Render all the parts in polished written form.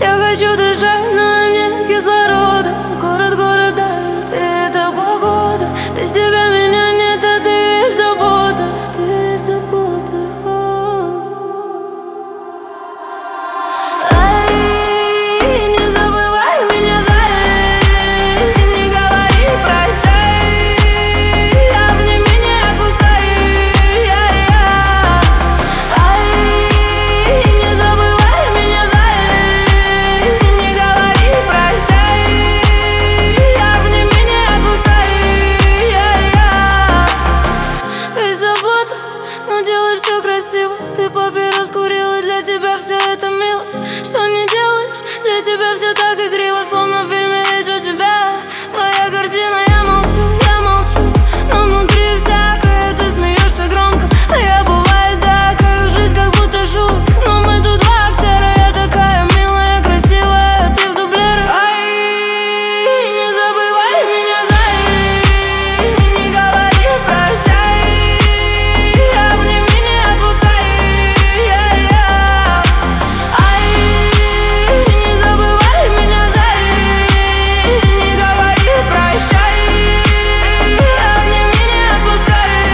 Я хочу дышать, но нет кислорода. Город, город давит, и это погода. Без тебя меня нет, а ты весь забота. Ты весь забота. Ай, не забывай меня, зай. Не говори прощай. Обними, не отпускай. Ай, не забывай меня, зай. Не говори прощай. Обними, не отпускай. Весь забота, но делаешь все красиво. Ты папирос курил, и для тебя все это мило. Что не делаешь, для тебя все так игриво. Словно в фильме, ведь у тебя своя картина. Я молчу, но внутри всякое. Ты смеешься громко, а я бывает так. И жизнь как будто шутка, но мы тут два актера. Я такая милая, красивая, а ты в дублере. Ай, не забывай меня, зай. Не говори прощай. Обними, не отпускай. Ай, не забывай меня, зай. Не говори прощай. Обними, не отпускай.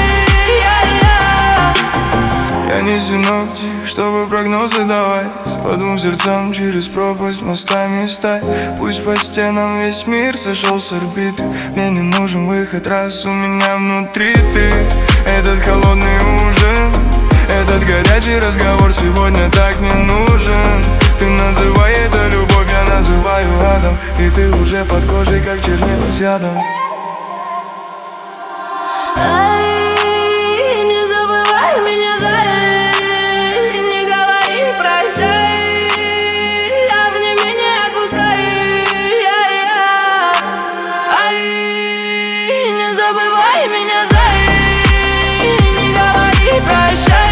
Я не синоптик, чтобы прогнозы давать. По двум сердцам через пропасть мостами стать. Пусть по стенам весь мир сошел с орбиты. Мне не нужен выход, раз у меня внутри ты. Этот холодный ужин, этот горячий разговор сегодня так не нужен. Ты называй это любовь, я называю адом. И ты уже под кожей, как чернила с ядом. Ай, не забывай меня, зай. Не говори прощай. Обними, не отпускай. Ай, не забывай меня, зай. Не говори прощай.